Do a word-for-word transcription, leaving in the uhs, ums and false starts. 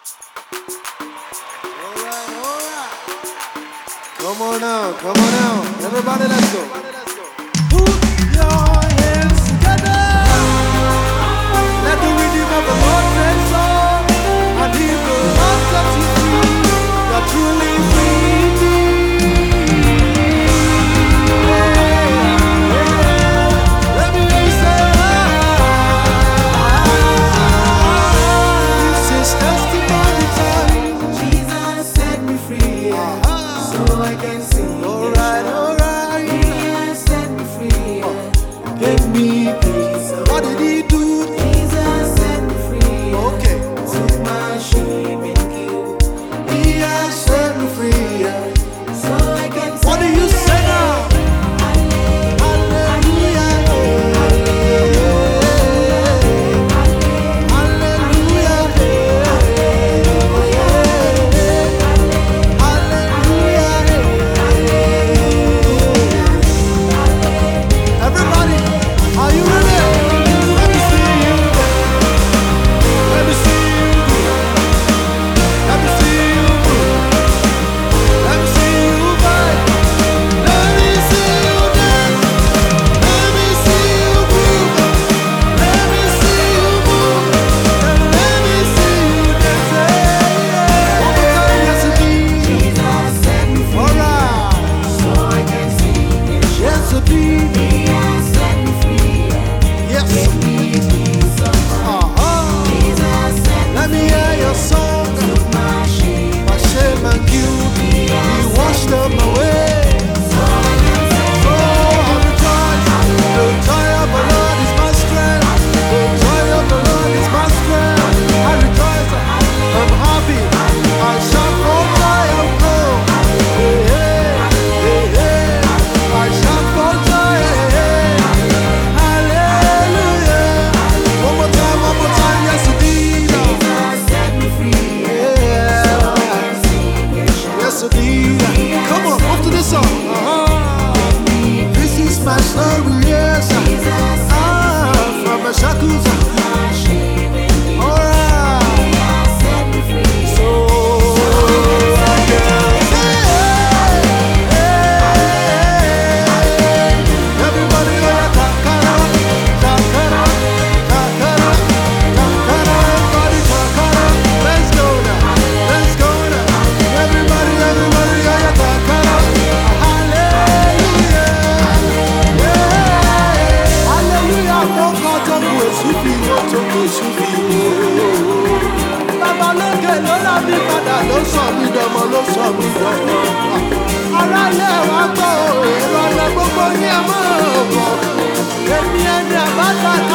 Come on now, come on now. Everybody, let's go. Put your hands together. Let the rhythm of the Lord take song. And He will not set you free. You're truly free. Let me hear you say, this is testimony time. Jesus set me free, so I can sing. Alright, alright. He has set me free, gave me peace. What did He do? Jesus set me free, Okay. took my shame and guilt. He has set me free. So I can sing. What do you say now? Hallelujah. Hallelujah. Hallelujah. Everybody, are you ready? Let me see you. Let me see you. Let me see you. Let me see you fight. Let me see you dance. Let me see you move. Let me see you move. And let me see you dance. One more time, yes indeed. Jesus set me free, Alright. so I can sing. Yes indeed. He has set me free, Yes. gave me peace of mind. Uh-huh. Jesus set me Let me hear your song. took my shame. My shame and guilt, He washed them away. So I can sing. So I rejoice. The joy of the Lord is my strength. The joy of the Lord is my strength. I rejoice. I'm happy. I shout for joy and flow. Hey, hey, hey, hey. I shout for joy. Hey, hey. Hallelujah. One more time, one more time. Yes, indeed. Jesus set me free, Yeah. so I can sing and shout. Yes, indeed. Come on, move to this song. Uh-huh. This is my story, yes. Ah, from a shackles. My shame and guilt. Alright. He has set me free, So I can say, everybody, oh yeah, takara, takara, takara, takara, everybody, takara. Let's go now, let's go now. Everybody, everybody, oh yeah, takara. Hallelujah, yeah, hallelujah. Fọ́kàn tó kù èṣù fi wọ́n tó kù èṣù fi wọ́n. Bàbá lókè ló rà mí padà ló sọ mí dọmọ ló sọ mí dọmọ. Ará ilé wa gbọ́ ìrọ̀lẹ́ gbogbo ní ẹ̀mọ́ ọ̀pọ̀. Èmi ẹni àbáta